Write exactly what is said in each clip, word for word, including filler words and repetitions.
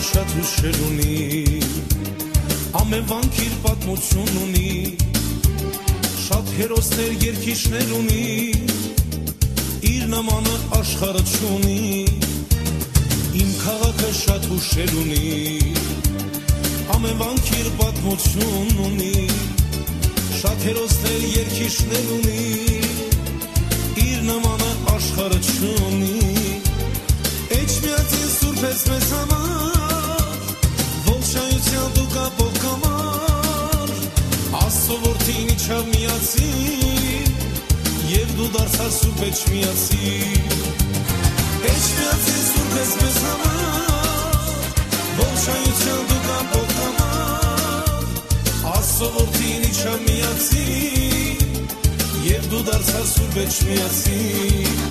շատ հուշեր ունի, ամենվանք իր պատմություն ունի, շատ հերոսներ երգիչներ ունի, իր նմանը աշխարհը չունի, իմ քաղաքը շատ հուշեր ունի, ամենվանք իր պատմություն ունի, շատ հերոսներ երգիչներ ունի, իր նմանը աշխարհը չունի, Էջմիածին սուրբ ես մեզ համար, ողջայության դու կապող կամար, Աստծո որդին իջավ միացին, և դու դարձար սուրբ Էջմիածին, Էջմիածին սուրբ ես մեզ համար, ողջայության դու կապող կամար, Աստծո որդին իջավ միացին, և դու դարձար սուրբ Էջմիածին,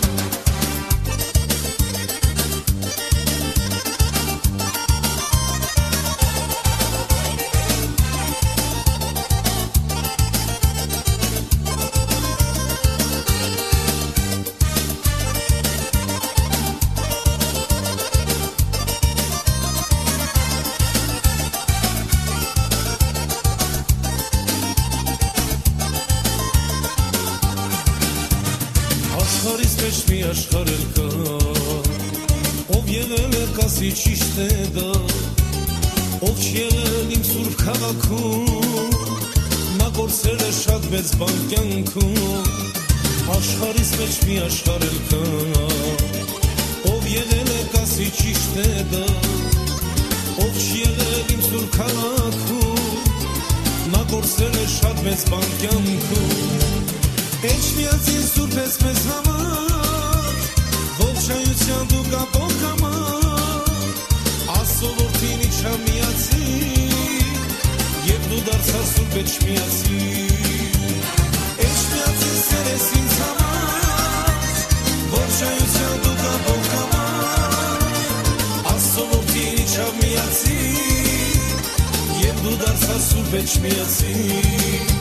Աշխարհիս մեջ մի աշխարհ կա, ով եղել է կասի ճիշտ է դա, ով չեղել իմ սուրբ քաղաքում, նա գործել է շատ մեծ բան կյանքում, աշխարհիս մեջ մի աշխարհ կա, ով եղել է կասի ճիշտ է դա, ով չեղել իմ սուրբ քաղաքում, նա գործել է շատ մեծ բան կյանքում, Էջմիածին սուրբ ես մեզ համար, ողջայության դու կապող կամար, Աստծո որդին իջավ միացին, և դու դարձար սուրբ Էջմիածին, Էջմիածին սեր ես ինձ համար, ողջայության դու կապող կամար, Աստծո որդին իջավ միացին, և դու դարձար սուրբ Էջմիածին,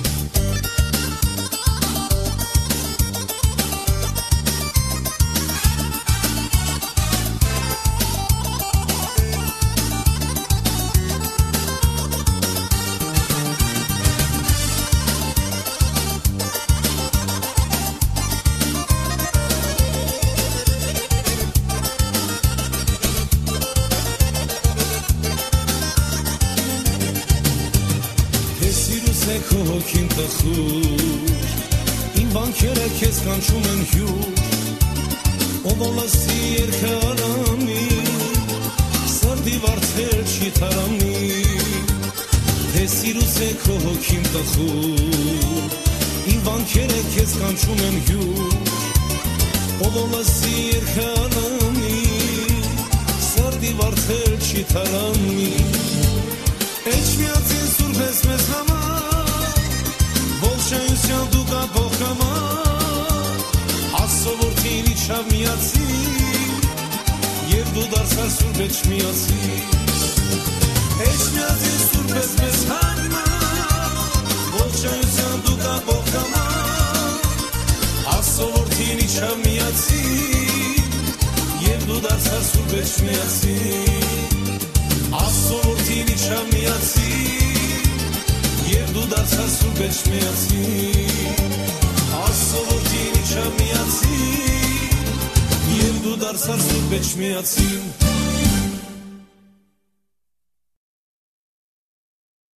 Քո հոգին տխուր, իմ վանքերը քեզ կանչում են հյուր, ով ոլասի երգը արամի, սրտի վարձեր չի թարամի, թե սիրուս է քո հոգին տխուր, իմ վանքերը քեզ կանչում են հյուր, ով ոլասի երգը արամի, սրտի վարձեր չի թարամի, Էջմիածին սուրբ ես մեզ համար, ողջայության դու կապող կամար, Աստծո որդին իջավ միացին, և դու դարձար սուրբ Էջմիածին, Էջմիածին սուրբ ես մեզ համար, ողջայության դու կապող կամար, Աստծո որդին իջավ միացին, և դու դարձար սուրբ Էջմիածին, Աստծո որդին իջավ միացին, և դու դարձար սուրբ Էջմիածին, Աստծո որդին իջավ միացին, և դու դարձար սուրբ Էջմիածին,